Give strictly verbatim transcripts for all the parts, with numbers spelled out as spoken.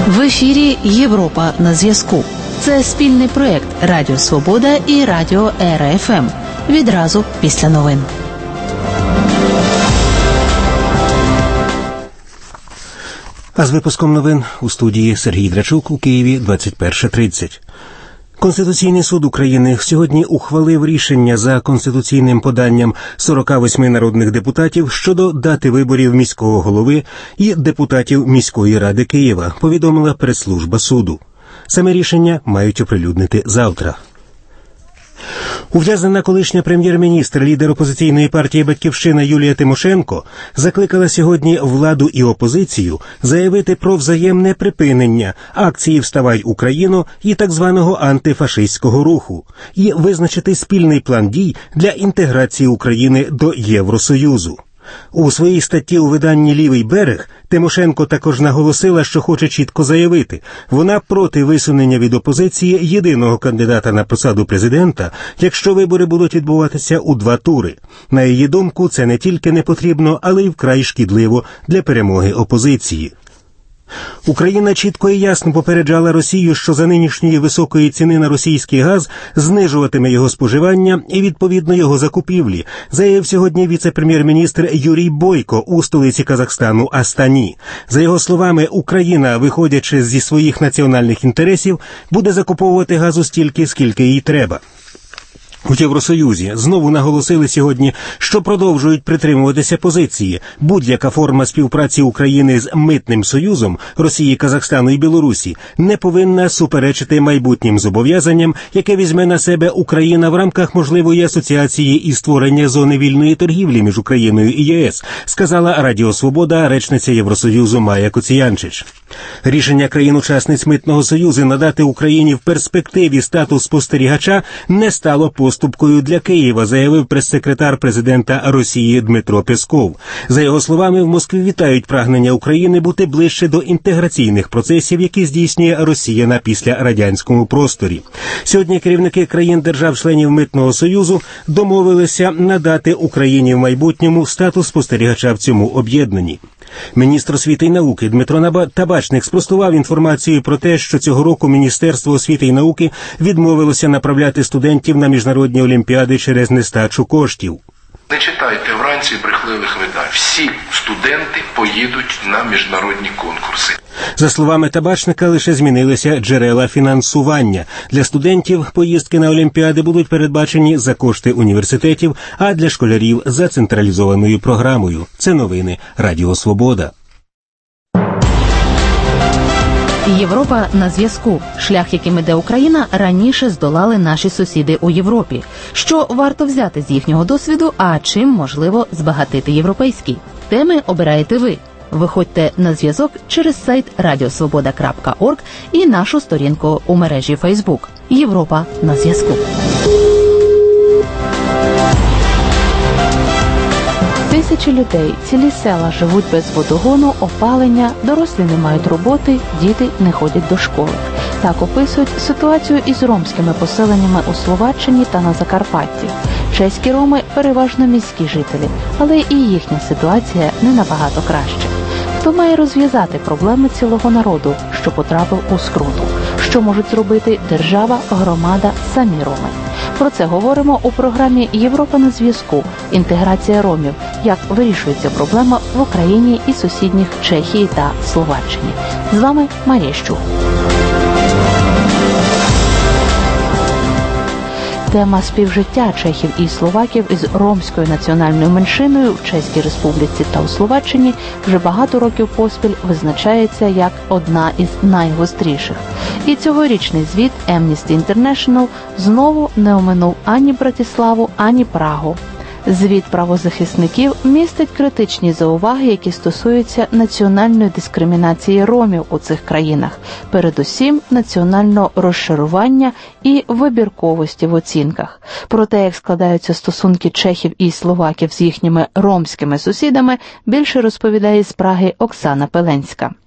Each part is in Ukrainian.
В ефірі «Європа на зв'язку». Це спільний проєкт Радіо Свобода і Радіо ЕРА-ФМ. Відразу після новин. А з випуском новин у студії Сергій Драчук у Києві двадцять перша тридцять. Конституційний суд України сьогодні ухвалив рішення за конституційним поданням сорок восьми народних депутатів щодо дати виборів міського голови і депутатів міської ради Києва, повідомила прес-служба суду. Саме рішення мають оприлюднити завтра. Ув'язнена колишня прем'єр-міністр, лідер опозиційної партії «Батьківщина» Юлія Тимошенко закликала сьогодні владу і опозицію заявити про взаємне припинення акції «Вставай, Україно» і так званого антифашистського руху і визначити спільний план дій для інтеграції України до Євросоюзу. У своїй статті у виданні «Лівий берег» Тимошенко також наголосила, що хоче чітко заявити, вона проти висунення від опозиції єдиного кандидата на посаду президента, якщо вибори будуть відбуватися у два тури. На її думку, це не тільки не потрібно, але й вкрай шкідливо для перемоги опозиції. Україна чітко і ясно попереджала Росію, що за нинішньої високої ціни на російський газ знижуватиме його споживання і, відповідно, його закупівлі, заявив сьогодні віце-прем'єр-міністр Юрій Бойко у столиці Казахстану Астані. За його словами, Україна, виходячи зі своїх національних інтересів, буде закуповувати газу стільки, скільки їй треба. У Євросоюзі знову наголосили сьогодні, що продовжують притримуватися позиції. Будь-яка форма співпраці України з Митним союзом Росії, Казахстану і Білорусі не повинна суперечити майбутнім зобов'язанням, яке візьме на себе Україна в рамках можливої асоціації і створення зони вільної торгівлі між Україною і ЄС, сказала Радіо Свобода речниця Євросоюзу Майя Коціянчич. Рішення країн-учасниць Митного союзу надати Україні в перспективі статус спостерігача не стало поступкою для Києва, заявив прес-секретар президента Росії Дмитро Песков. За його словами, в Москві вітають прагнення України бути ближче до інтеграційних процесів, які здійснює Росія на післярадянському просторі. Сьогодні керівники країн-держав-членів Митного союзу домовилися надати Україні в майбутньому статус спостерігача в цьому об'єднанні. Міністр освіти і науки Дмитро Табачник спростував інформацію про те, що цього року Міністерство освіти і науки відмовилося направляти студентів на міжнародні олімпіади через нестачу коштів. Не читайте вранці брехливих видань. Всі студенти поїдуть на міжнародні конкурси. За словами Табачника, лише змінилися джерела фінансування. Для студентів поїздки на олімпіади будуть передбачені за кошти університетів, а для школярів – за централізованою програмою. Це новини Радіо Свобода. Європа на зв'язку. Шлях, яким іде Україна, раніше здолали наші сусіди у Європі. Що варто взяти з їхнього досвіду, а чим можливо збагатити європейський? Теми обираєте ви. Виходьте на зв'язок через сайт радіосвобода крапка орг і нашу сторінку у мережі Фейсбук. Європа на зв'язку. Тисячі людей, цілі села живуть без водогону, опалення, дорослі не мають роботи, діти не ходять до школи. Так описують ситуацію із ромськими поселеннями у Словаччині та на Закарпатті. Чеські роми – переважно міські жителі, але і їхня ситуація не набагато краще. Хто має розв'язати проблеми цілого народу, що потрапив у скруту? Що можуть зробити держава, громада, самі роми? Про це говоримо у програмі «Європа на зв'язку. Інтеграція ромів. Як вирішується проблема в Україні і сусідніх Чехії та Словаччині». З вами Марія Щух. Тема співжиття чехів і словаків із ромською національною меншиною в Чеській Республіці та у Словаччині вже багато років поспіль визначається як одна із найгостріших. І цьогорічний звіт Amnesty International знову не оминув ані Братиславу, ані Прагу. Звіт правозахисників містить критичні зауваги, які стосуються національної дискримінації ромів у цих країнах, передусім національного розшарування і вибірковості в оцінках. Про те, як складаються стосунки чехів і словаків з їхніми ромськими сусідами, більше розповідає з Праги Оксана Пеленська.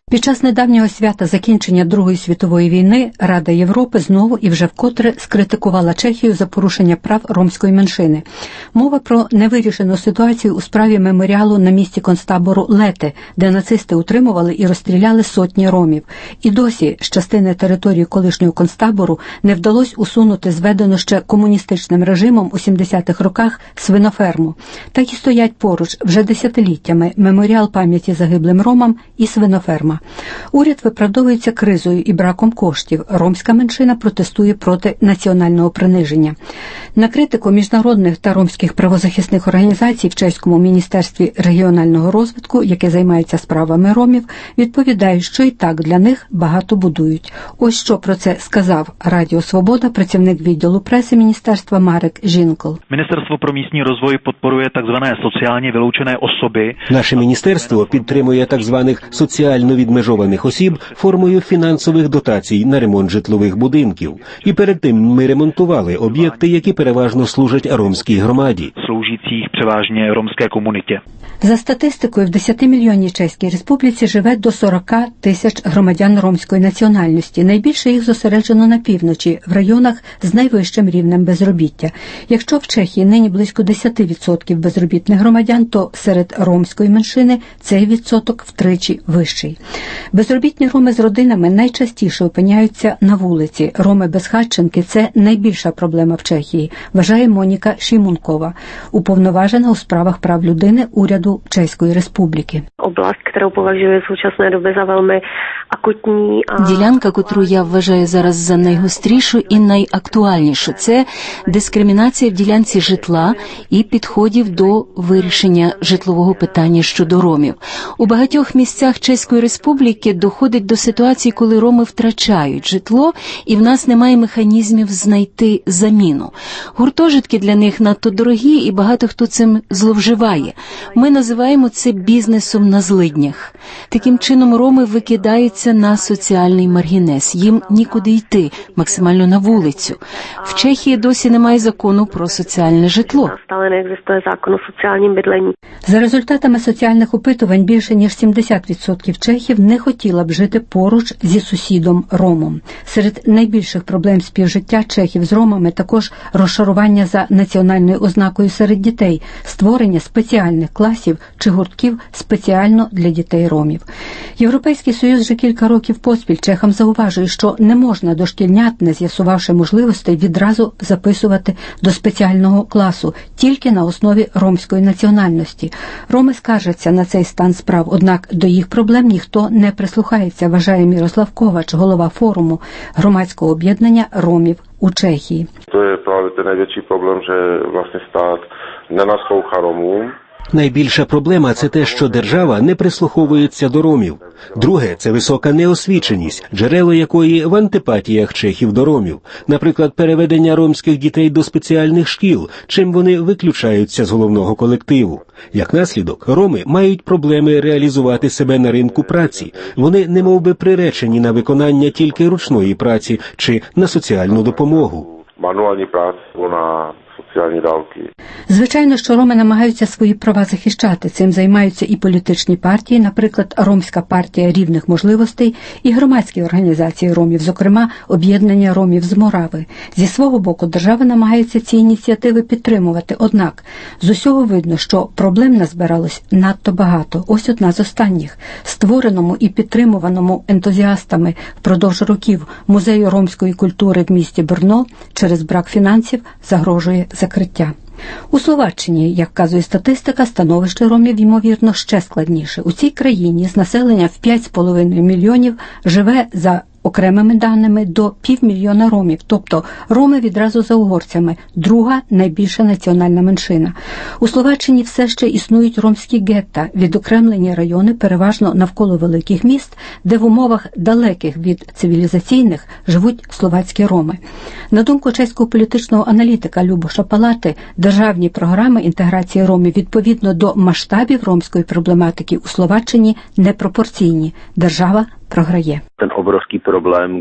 Під час недавнього свята закінчення Другої світової війни Рада Європи знову і вже вкотре скритикувала Чехію за порушення прав ромської меншини. Мова про невирішену ситуацію у справі меморіалу на місці концтабору Лети, де нацисти утримували і розстріляли сотні ромів. І досі з частини території колишнього концтабору не вдалося усунути зведену ще комуністичним режимом у сімдесятих роках свиноферму. Так і стоять поруч вже десятиліттями меморіал пам'яті загиблим ромам і свиноферма. Уряд виправдовується кризою і браком коштів. Ромська меншина протестує проти національного приниження. На критику міжнародних та ромських правозахисних організацій в Чеському міністерстві регіонального розвитку, яке займається справами ромів, відповідають, що і так для них багато будують. Ось що про це сказав Радіо Свобода працівник відділу преси міністерства Марек Жінкл. Міністерство про місцевий розвиток підтримує так звані соціально вилучені особи. Наше міністерство підтримує так званих соціально відмежованих осіб формою фінансових дотацій на ремонт житлових будинків. І перед тим ми ремонтували об'єкти, які переважно служать ромській громаді. Служících převážně romské komunitě. За статистикою, в десятимільйонній Чеській Республіці живе до сорок тисяч громадян ромської національності. Найбільше їх зосереджено на півночі, в районах з найвищим рівнем безробіття. Якщо в Чехії нині близько десять відсотків безробітних громадян, то серед ромської меншини цей відсоток втричі вищий. Безробітні роми з родинами найчастіше опиняються на вулиці. Роми-безхатченки – це найбільша проблема в Чехії, вважає Моніка Шімункова, уповноважена у справах прав людини уряду Чеської Республіки. Область, яку považuji v současné době za velmi akutní. Ділянка, котру я вважаю зараз за найгострішу і найактуальнішу, це дискримінація в ділянці житла і підходів до вирішення житлового питання щодо ромів. У багатьох місцях Чеської Республіки доходить до ситуації, коли роми втрачають житло, і в нас немає механізмів знайти заміну. Гуртожитки для них надто дорогі, і багато хто цим зловживає. Ми називаємо це бізнесом на злиднях. Таким чином роми викидаються на соціальний маргінез. Їм нікуди йти, максимально на вулицю. В Чехії досі немає закону про соціальне житло. Stále neexistuje zákon o sociálním bydlení. За результатами соціальних опитувань більше ніж сімдесят відсотків чехів не хотіла б жити поруч зі сусідом ромом. Серед найбільших проблем співжиття чехів з ромами також розшарування за національною ознакою серед дітей, створення спеціальних класів чи гуртків спеціально для дітей ромів. Європейський Союз вже кілька років поспіль чехам зауважує, що не можна дошкільнят, не з'ясувавши можливостей, відразу записувати до спеціального класу, тільки на основі ромської національності. Роми скаржаться на цей стан справ, однак до їх проблем ніхто не прислухається, вважає Мірослав Ковач, голова форуму громадського об'єднання ромів у Чехії. Це правда найбільший проблем, що власне стат не наслухає ромам. Найбільша проблема – це те, що держава не прислуховується до ромів. Друге – це висока неосвіченість, джерело якої в антипатіях чехів до ромів. Наприклад, переведення ромських дітей до спеціальних шкіл, чим вони виключаються з головного колективу. Як наслідок, роми мають проблеми реалізувати себе на ринку праці. Вони немовби приречені на виконання тільки ручної праці чи на соціальну допомогу. Мануальні праці, вона... соціальні давки. Звичайно, що роми намагаються свої права захищати. Цим займаються і політичні партії, наприклад, Ромська партія рівних можливостей, і громадські організації ромів, зокрема, об'єднання ромів з Морави. Зі свого боку, держава намагається ці ініціативи підтримувати. Однак, з усього видно, що проблем назбиралось надто багато. Ось одна з останніх. Створеному і підтримуваному ентузіастами впродовж років музею ромської культури в місті Брно через брак фінансів загрожує закриття. У Словаччині, як вказує статистика, становище ромів, ймовірно, ще складніше. У цій країні з населення в п'ять з половиною мільйонів живе, за окремими даними, до півмільйона ромів, тобто роми відразу за угорцями, друга найбільша національна меншина. У Словаччині все ще існують ромські гетта, відокремлені райони, переважно навколо великих міст, де в умовах далеких від цивілізаційних живуть словацькі роми. На думку чеського політичного аналітика Любоша Палати, державні програми інтеграції ромів відповідно до масштабів ромської проблематики у Словаччині непропорційні. Держава програє. Ten obrovský problém, kdy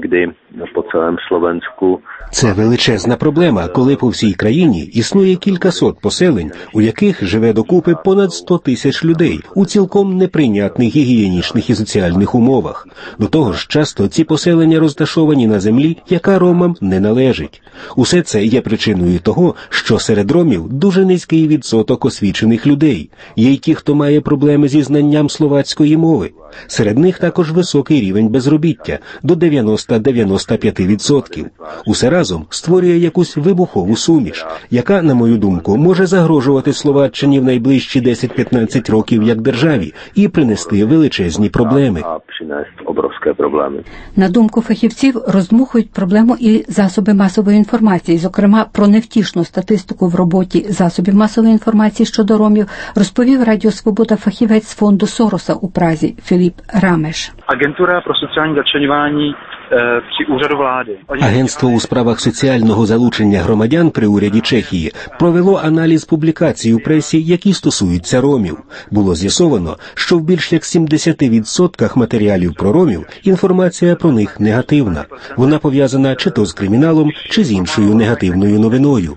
по цілому Словенську. Це величезна проблема, коли по всій країні існує кількасот поселень, у яких живе докупи понад сто тисяч людей у цілком неприйнятних гігієнічних і соціальних умовах. До того ж, часто ці поселення розташовані на землі, яка ромам не належить. Усе це є причиною того, що серед ромів дуже низький відсоток освічених людей. Є й ті, хто має проблеми зі знанням словацької мови. Серед них також високий рівень безробіття – до дев'яносто до дев'яноста п'яти відсотків. Усе разом створює якусь вибухову суміш, яка, на мою думку, може загрожувати Словаччині в найближчі десять-п'ятнадцять років як державі і принести величезні проблеми. На думку фахівців, роздмухують проблему і засоби масової інформації. Зокрема, про невтішну статистику в роботі засобів масової інформації щодо ромів розповів Радіо Свобода фахівець з фонду Сороса у Празі Філіп Рамеш. Агентура про соціальне зачленювання при уряду влади. Агентство у справах соціального залучення громадян при уряді Чехії провело аналіз публікацій у пресі, які стосуються ромів. Було з'ясовано, що в більш як сімдесяти відсотках матеріалів про ромів інформація про них негативна. Вона пов'язана чи то з криміналом, чи з іншою негативною новиною.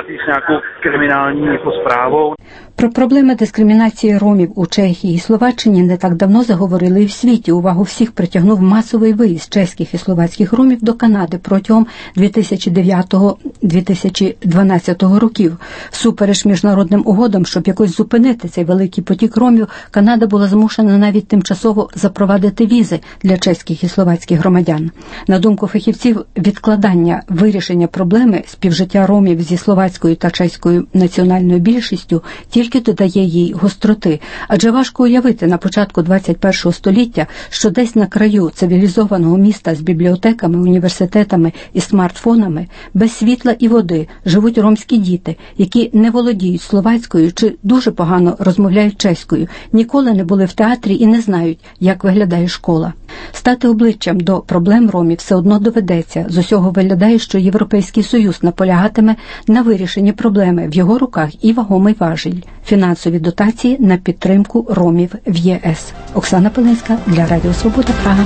Про проблеми дискримінації ромів у Чехії і Словаччині не так давно заговорили і в світі. Увагу всіх притягнув масовий виїзд чеських і словацьких ромів до Канади протягом дві тисячі дев'ятого - дві тисячі дванадцятого років. Всупереч міжнародним угодам, щоб якось зупинити цей великий потік ромів, Канада була змушена навіть тимчасово запровадити візи для чеських і словацьких громадян. На думку фахівців, відкладання вирішення проблеми співжиття ромів зі словацькою та чеською національною більшістю тільки додає їй гостроти, адже важко уявити на початку двадцять першого століття, що десь на краю цивілізованого міста з бібліотеками, університетами і смартфонами, без світла і води живуть ромські діти, які не володіють словацькою чи дуже погано розмовляють чеською, ніколи не були в театрі і не знають, як виглядає школа. Стати обличчям до проблем ромів все одно доведеться. З усього виглядає, що Європейський Союз наполягатиме на вирішенні проблеми. В його руках і вагомий важіль – фінансові дотації на підтримку ромів в ЄС. Оксана Пилинська для Радіо Свобода, Прага.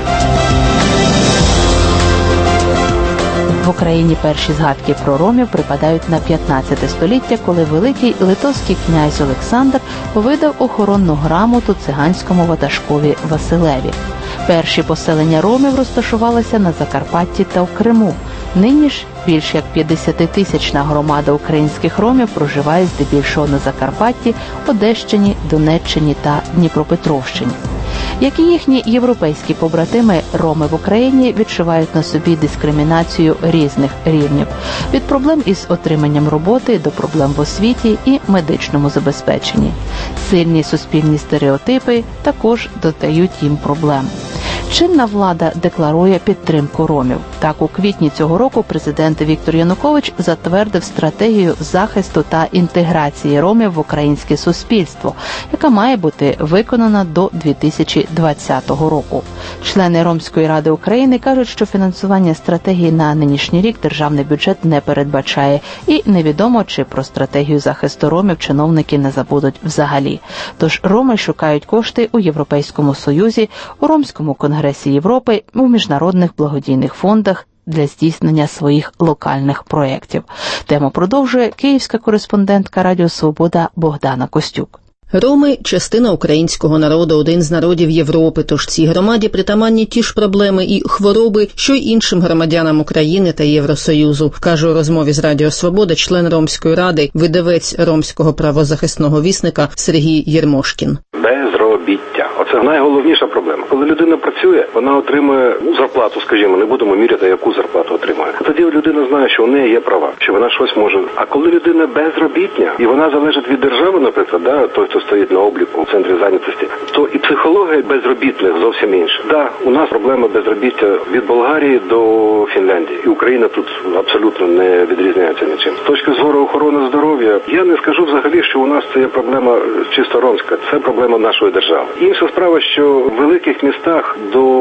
В Україні перші згадки про ромів припадають на п'ятнадцяте століття, коли великий литовський князь Олександр видав охоронну грамоту циганському ватажкові Василеві. Перші поселення ромів розташувалися на Закарпатті та в Криму. Нині ж більш як п'ятдесятитисячна громада українських ромів проживає здебільшого на Закарпатті, Одещині, Донеччині та Дніпропетровщині. Як і їхні європейські побратими, роми в Україні відчувають на собі дискримінацію різних рівнів – від проблем із отриманням роботи до проблем в освіті і медичному забезпеченні. Сильні суспільні стереотипи також додають їм проблем. Чинна влада декларує підтримку ромів. Так, у квітні цього року президент Віктор Янукович затвердив стратегію захисту та інтеграції ромів в українське суспільство, яка має бути виконана до дві тисячі двадцятого року. Члени Ромської ради України кажуть, що фінансування стратегії на нинішній рік державний бюджет не передбачає, і невідомо, чи про стратегію захисту ромів чиновники не забудуть взагалі. Тож роми шукають кошти у Європейському Союзі, у Ромському конгресі Європи, у міжнародних благодійних фондах для здійснення своїх локальних проєктів. Тему продовжує київська кореспондентка Радіо Свобода Богдана Костюк. Роми – частина українського народу, один з народів Європи, тож цій громаді притаманні ті ж проблеми і хвороби, що й іншим громадянам України та Євросоюзу, каже у розмові з Радіо Свобода член Ромської ради, видавець Ромського правозахисного вісника Сергій Єрмошкін. Безробіття. Оце найголовніша проблема. Коли людина працює, вона отримує ну, зарплату, скажімо, не будемо міряти, яку зарплату отримує. Тоді людина знає, що у неї є права, що вона щось може. А коли людина безробітня, і вона залежить від держави, наприклад, да, той, хто стоїть на обліку в центрі зайнятості, то і психологія безробітних зовсім інша. Да, у нас проблема безробіття від Болгарії до Фінляндії. І Україна тут абсолютно не відрізняється нічим. З точки зору охорони здоров'я, я не скажу взагалі, що у нас це є проблема чисто ромська. Це проблема нашої держави. Інша справа, що в великих містах до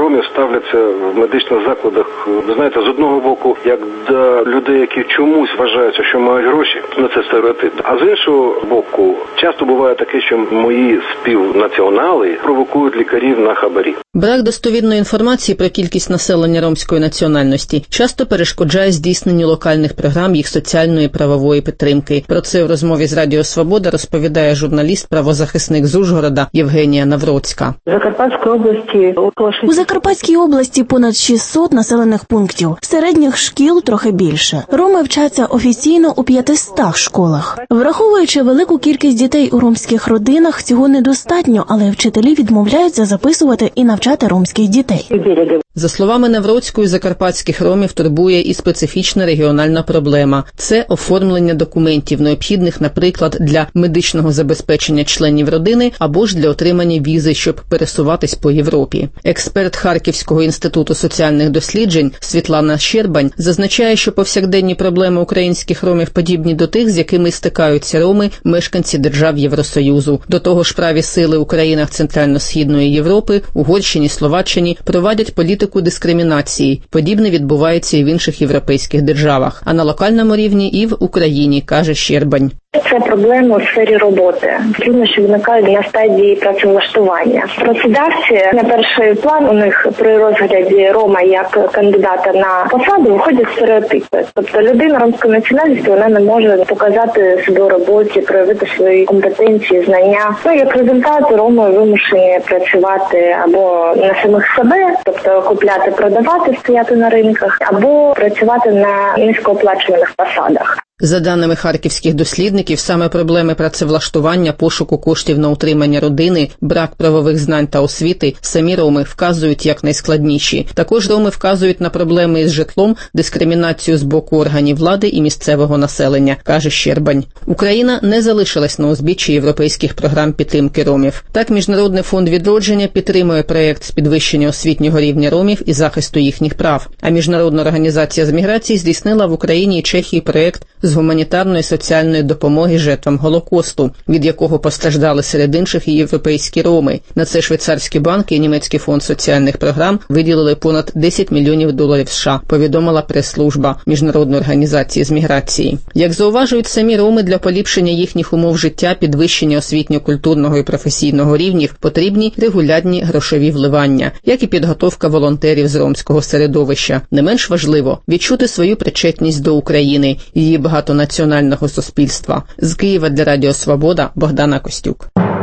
ромів ставляться в медичних закладах, ви знаєте, з одного боку, як до людей, які чомусь вважаються, що мають гроші, ну це стереотип. А з іншого боку, часто буває таке, що мої співнаціонали провокують лікарів на хабарі. Брак достовірної інформації про кількість населення ромської національності часто перешкоджає здійсненню локальних програм їх соціальної і правової підтримки. Про це в розмові з Радіо Свобода розповідає журналіст-правозахисник з Ужгорода Євгенія Навроцька. Закарпатської області У Закарпатській області понад шістсот населених пунктів. Середніх шкіл трохи більше. Роми вчаться офіційно у п'ятистах школах. Враховуючи велику кількість дітей у ромських родинах, цього недостатньо, але вчителі відмовляються записувати і навчати ромських дітей. За словами Навроцької, закарпатських ромів турбує і специфічна регіональна проблема – це оформлення документів, необхідних, наприклад, для медичного забезпечення членів родини або ж для отримання візи, щоб пересуватись по Європі. Експерт Харківського інституту соціальних досліджень Світлана Щербань зазначає, що повсякденні проблеми українських ромів подібні до тих, з якими стикаються роми, мешканці держав Євросоюзу. До того ж, праві сили у країнах Центрально-Східної Європи, Угорщині, Словаччині проводять політику дискримінації. Подібне відбувається і в інших європейських державах, а на локальному рівні і в Україні, каже Щербань. Це проблема у сфері роботи. Труднощі виникають на стадії працевлаштування. Працедавці на перший план у них при розгляді рома як кандидата на посаду виходять стереотипи. Тобто людина ромської національності, вона не може показати себе у роботі, проявити свої компетенції, знання. Ну, як результат, роми вимушені працювати або на самих себе, тобто купляти, продавати, стояти на ринках, або працювати на низькооплачуваних посадах. За даними харківських дослідників, саме проблеми працевлаштування, пошуку коштів на утримання родини, брак правових знань та освіти самі роми вказують як найскладніші. Також роми вказують на проблеми із житлом, дискримінацію з боку органів влади і місцевого населення, каже Щербань. Україна не залишилась на узбіччі європейських програм підтримки ромів. Так, Міжнародний фонд відродження підтримує проєкт з підвищення освітнього рівня ромів і захисту їхніх прав. А Міжнародна організація з міграції здійснила в Україні і Чехії проєкт з гуманітарної соціальної допомоги жертвам Голокосту, від якого постраждали серед інших і європейські роми. На це швейцарські банки і Німецький фонд соціальних програм виділили понад десять мільйонів доларів США, повідомила прес-служба Міжнародної організації з міграції. Як зауважують самі роми, для поліпшення їхніх умов життя, підвищення освітньо-культурного і професійного рівнів потрібні регулярні грошові вливання, як і підготовка волонтерів з ромського середовища. Не менш важливо відчути свою причетність до України, її багатонаціонального суспільства. З Києва для Радіо Свобода Богдана Костюк.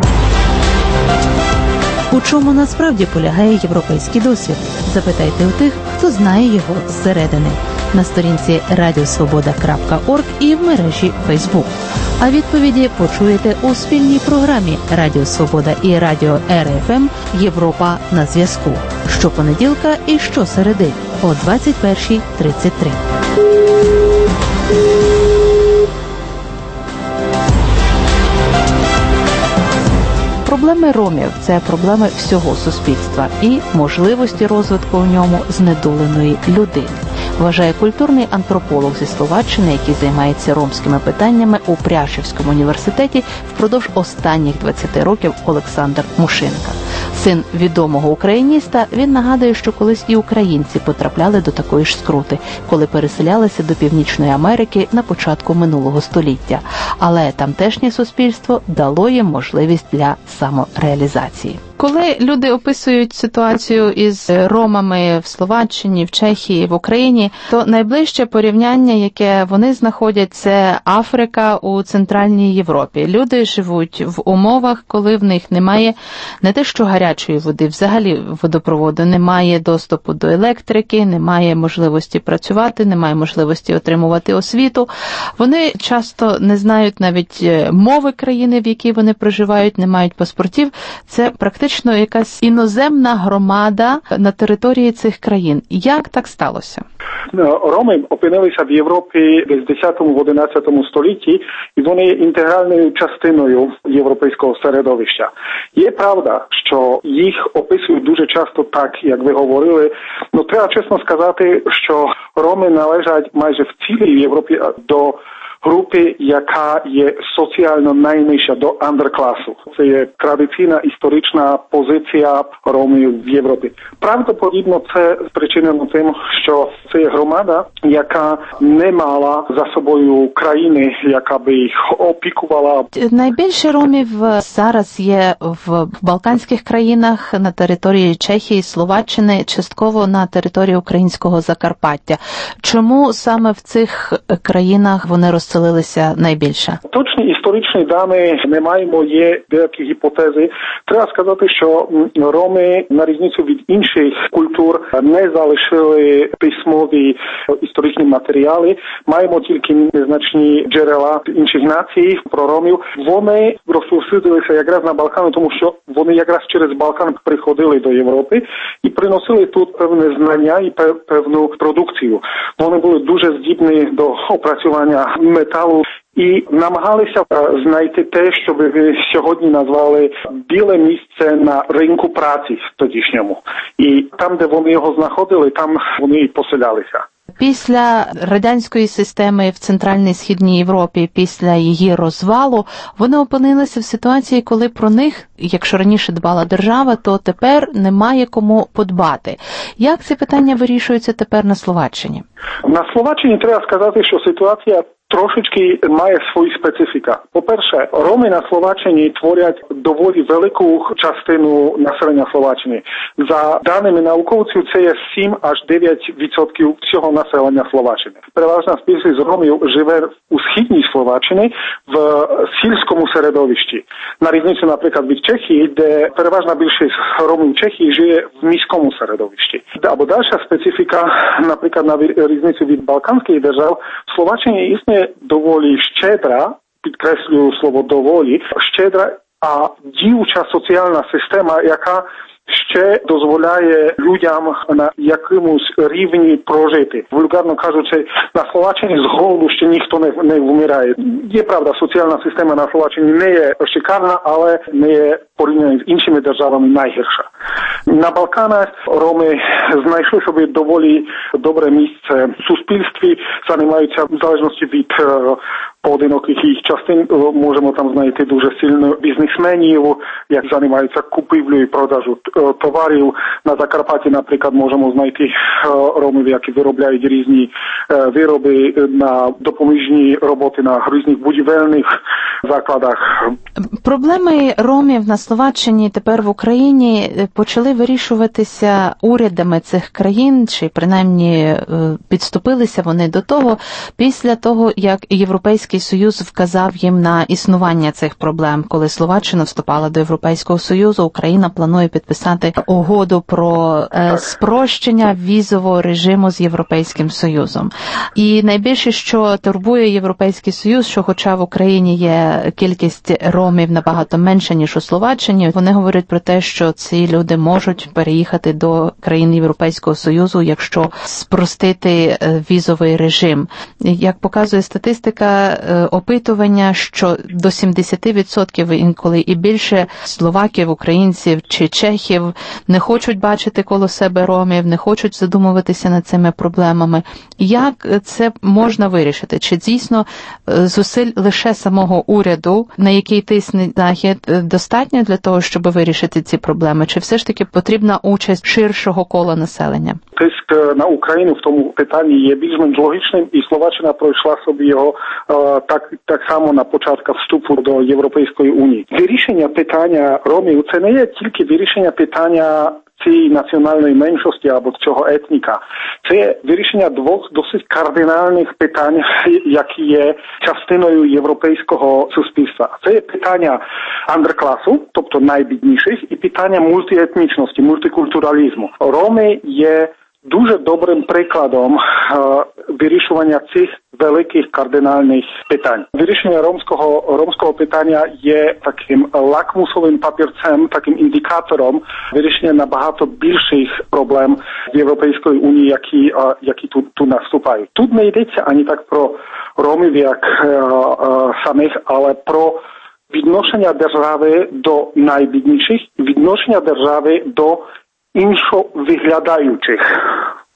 У чому насправді полягає європейський досвід? Запитайте у тих, хто знає його зсередини. На сторінці радіосвобода крапка орг і в мережі Фейсбук. А відповіді почуєте у спільній програмі Радіо Свобода і Радіо Ер Еф Ем «Європа на зв'язку». Щопонеділка і щосереди о двадцять першій тридцять три. Проблеми ромів – це проблеми всього суспільства і можливості розвитку в ньому знедоленої людини, вважає культурний антрополог зі Словаччини, який займається ромськими питаннями у Пряшівському університеті впродовж останніх двадцяти років Олександр Мушинка. Син відомого україніста, він нагадує, що колись і українці потрапляли до такої ж скрути, коли переселялися до Північної Америки на початку минулого століття. Але тамтешнє суспільство дало їм можливість для самореалізації. Коли люди описують ситуацію із ромами в Словаччині, в Чехії, в Україні, то найближче порівняння, яке вони знаходять, це Африка у Центральній Європі. Люди живуть в умовах, коли в них немає не те, що гарячої води, взагалі водопроводу, немає доступу до електрики, немає можливості працювати, немає можливості отримувати освіту. Вони часто не знають навіть мови країни, в якій вони проживають, не мають паспортів. Це практично Фактично якась іноземна громада на території цих країн. Як так сталося? Роми опинилися в Європі десь в десятому-одинадцятому столітті, і вони є інтегральною частиною європейського середовища. Є правда, що їх описують дуже часто так, як ви говорили. Ну, треба чесно сказати, що роми належать майже в цілій Європі до групи, яка є соціально найнижча до андеркласу. Це є традиційна історична позиція ромів в Європі. Правдоподібно це спричинено тим, що це є громада, яка не мала за собою країни, яка би їх опікувала. Найбільше ромів зараз є в балканських країнах, на території Чехії, Словаччини, частково на території українського Закарпаття. Чому саме в цих країнах вони розселилися найбільше? Точні історичні дані не маємо, є деякі гіпотези. Треба сказати, що роми, на різницю від інших культур, не залишили письмові історичні матеріали. Маємо тільки незначні джерела інших націй про ромів. Вони розповсюдилися якраз на Балкану, тому що вони якраз через Балкан приходили до Європи і приносили тут певне знання і певну продукцію. Вони були дуже здібні до опрацювання металу і намагалися знайти те, що ви сьогодні назвали біле місце на ринку праці тодішньому. І там, де вони його знаходили, там вони і поселялися. Після радянської системи в Центральній Східній Європі, після її розвалу, вони опинилися в ситуації, коли про них, якщо раніше дбала держава, то тепер немає кому подбати. Як це питання вирішується тепер на Словаччині? На Словаччині треба сказати, що ситуація трошечки має свою специфіка. По-перше, роми на Словаччині творять доволі велику частину населення Словаччини. За даними науковців, це є сім аж дев'ять відсотків всього населення Словаччини. Переважна більшість ромів живе у східній Словаччині в сільському середовищі. На різницю, наприклад, від Чехії, де переважна більшість ромів Чехії живе в міському середовищі. Або дальша специфіка, наприклад, на різницю від балканських держав, в Словаччині існує доволі щедра, підкреслюю слово доволі, щедра, а діюча соціальна система, яка ще дозволяє людям на якомусь рівні прожити. Вульгарно кажучи, на Словаччині з голоду ще ніхто не, не вмирає. Є правда, соціальна система на Словаччині не є шикарна, але не є порівняно з іншими державами найгірша. На Балканах роми знайшли собі доволі добре місце в суспільстві, займаються в залежності від поодиноких їх частин, можемо там знайти дуже сильно бізнесменів, як займаються купівлею і продажу товарів. На Закарпатті, наприклад, можемо знайти ромів, які виробляють різні вироби на допоміжні роботи на різних будівельних закладах. Проблеми ромів на Словаччині тепер в Україні почали вирішуватися урядами цих країн, чи принаймні підступилися вони до того, після того, як Європейський Союз вказав їм на існування цих проблем. Коли Словаччина вступала до Європейського Союзу, Україна планує підписати угоду про е, спрощення візового режиму з Європейським Союзом. І найбільше, що турбує Європейський Союз, що хоча в Україні є кількість ромів набагато менша, ніж у Словаччині, вони говорять про те, що ці люди можуть переїхати до країн Європейського Союзу, якщо спростити візовий режим. Як показує статистика, опитування, що до сімдесят відсотків, інколи і більше словаків, українців чи чехів не хочуть бачити коло себе ромів, не хочуть задумуватися над цими проблемами. Як це можна вирішити? Чи дійсно зусиль лише самого уряду, на який тисне Захід, достатньо для того, щоб вирішити ці проблеми? Чи все ж таки потрібна участь ширшого кола населення? Тиск на Україну в тому питанні є більш-менш логічним, і Словаччина пройшла собі його так, так само на початку вступу до Європейської Унії. Вирішення питання ромів – це не є тільки вирішення питання цієї національної меншості або цього етніка. Це вирішення двох досить кардинальних питань, які є частиною європейського суспільства. Це є питання андеркласу, тобто найбідніших, і питання мультиетнічності, мультикультуралізму. Роми є дуже добрим прикладом е, вирішування цих великих кардинальних питань. Вирішення ромського, ромського питання є таким лакмусовим папірцем, таким індикатором вирішення набагато більших проблем в Європейської Унії, які, е, які тут, тут наступають. Тут не йдеться ані так про ромів, як е, е, самих, але про відношення держави до найбідніших, відношення держави до іншовиглядаючих.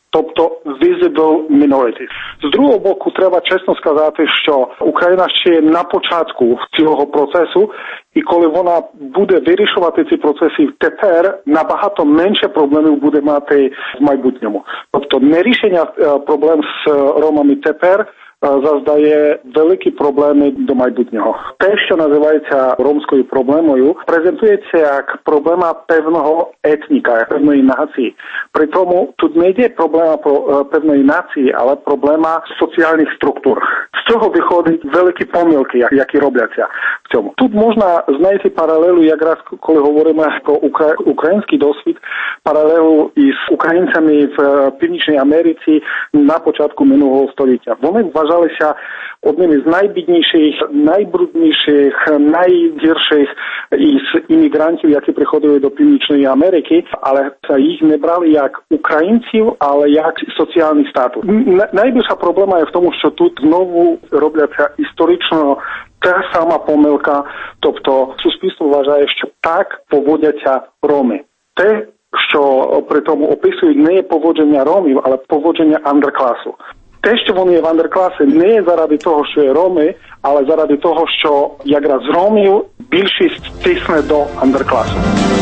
тобто visible minorities. З другого боку, треба чесно сказати, що Україна ще на початку цього процесу, і коли вона буде вирішувати ці процеси тепер, набагато менше проблемів буде мати в майбутньому. Тобто не рішення проблем з ромами тепер заздає великі проблеми до майбутнього. Те, що називається ромською проблемою, презентується як проблема певного етніка, певної нації. При тому тут не йде проблема про певної нації, але проблема соціальних структур. З цього виходять великі помилки, які робляться в цьому. Тут можна знайти паралелу, якраз коли говоримо про укра... український досвід, паралелу із українцями в Північній Америці на початку минулого століття. Вони вважалися одним із найбідніших, найбрудніших, найгірших із іммігрантів, які приходили до Північної Америки, але їх не брали як українців, але як соціальний статус. Найбільша проблема є в тому, що тут знову робляться історично та сама помилка, тобто суспільство вважає, що так поводяться роми. Те, що при тому описують, не є поводження ромів, але поводження андеркласу. Те, що вони є в андеркласі, не є заради того, що є роми, але заради того, що якраз ромів більшість тисне до андеркласу.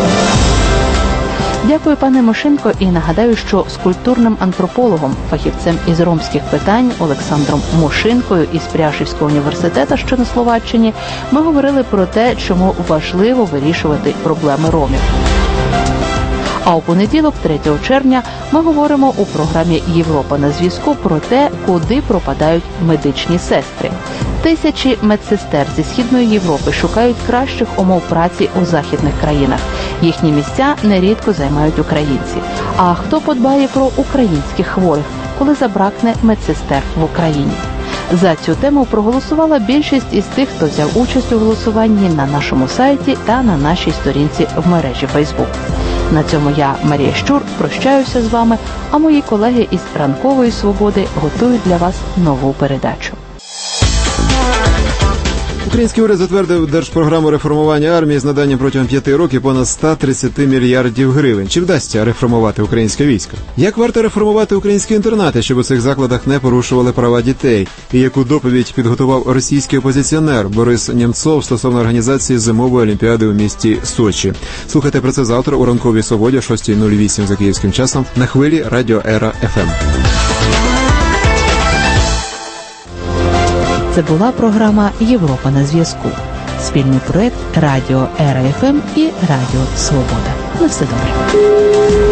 Дякую, пане Мошенко, і нагадаю, що з культурним антропологом, фахівцем із ромських питань Олександром Мошинкою із Пряшівського університету, що на Словаччині, ми говорили про те, чому важливо вирішувати проблеми ромів. А у понеділок, третього червня, ми говоримо у програмі «Європа на зв'язку» про те, куди пропадають медичні сестри. Тисячі медсестер зі Східної Європи шукають кращих умов праці у західних країнах. Їхні місця нерідко займають українці. А хто подбає про українських хворих, коли забракне медсестер в Україні? За цю тему проголосувала більшість із тих, хто взяв участь у голосуванні на нашому сайті та на нашій сторінці в мережі Facebook. На цьому я, Марія Щур, прощаюся з вами, а мої колеги із «Ранкової свободи» готують для вас нову передачу. Український уряд затвердив держпрограму реформування армії з наданням протягом п'яти років понад сто тридцять мільярдів гривень. Чи вдасться реформувати українське військо? Як варто реформувати українські інтернати, щоб у цих закладах не порушували права дітей? І яку доповідь підготував російський опозиціонер Борис Нємцов стосовно організації зимової олімпіади у місті Сочі? Слухайте про це завтра у «Ранковій свободі» о шостій нуль вісім за київським часом на хвилі Радіо Ера еф ем. Це була програма «Європа на зв'язку». Спільний проект Радіо Ера еф ем і Радіо Свобода. На все добре.